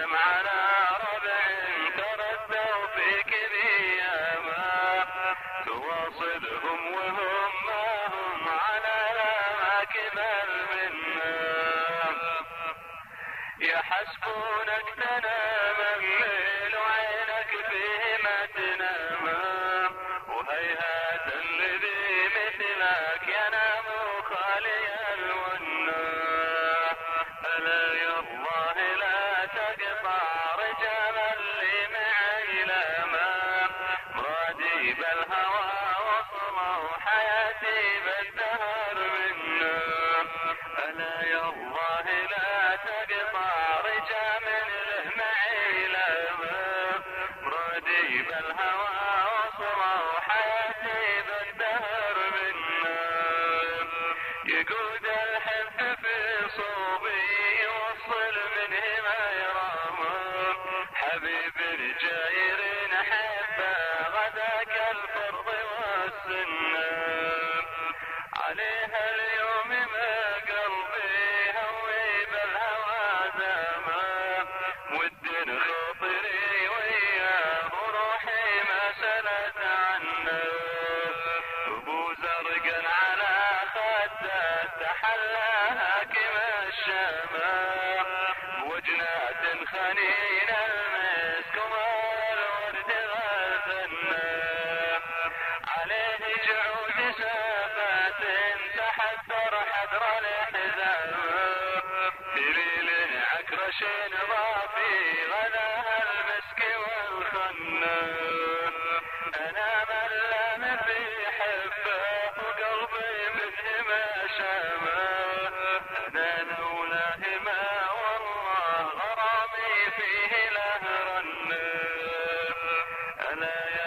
سلم على ربع تردوا فيك بياما تواصلهم وهم ما هم على ما كمل منا يحسبونك تنام الليل وعينك فيه ما تنام وهيهات الذي مثلك ينام خالي الونا ألا يا الله لا تقطع رجال اللي معي لاما مرادي بالهوى وصلوا حياتي بالدهر منا ألا يا الله لا تقطع رجال له معي لاما مرادي بالهوى وصلوا حياتي بالدهر منا يقود الحب في صوبي يوصل منه ما يرام حبيب الجاير نحبه غداك الفرض والسنة عليها اليوم ما قلبي هوي بالهوى داما ود خاطري وياه روحي ما سلت عنه ابو زرق على خده تحلاها كما الشماء وجنات خنين المسك والورد غثنا عليه جعود سافات تحذر حذر الحزام دليل عكرش ضافي غلاها المسك والخنا انا ملام في حبه وقلبي منه ما شاما انا لولاه ما والله غرامي فيه له رنا انا